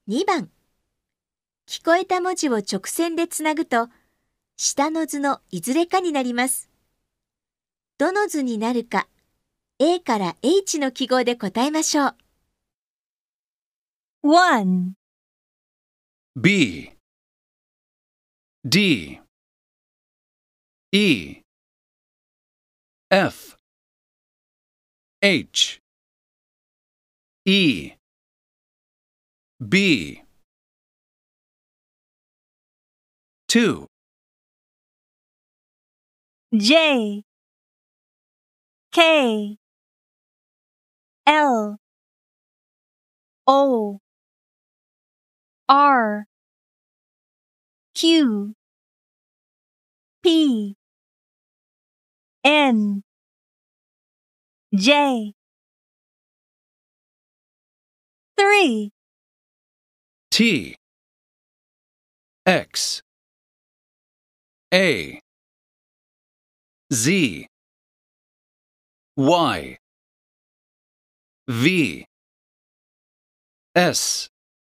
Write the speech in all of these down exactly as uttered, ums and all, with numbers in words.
にばん。聞こえた文字を直線でつなぐと、下の図のいずれかになります。どの図になるか、A から H の記号で答えましょう。 one, B D E F H E B two J, K, L, O, R, Q, P, N, J. three, T X A Z Y V S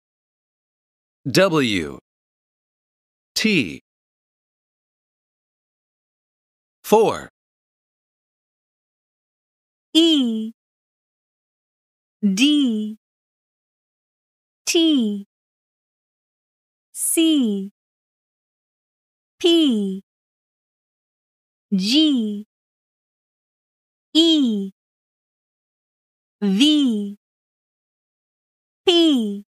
W T four E, D, T, C, P, G, E, V, P.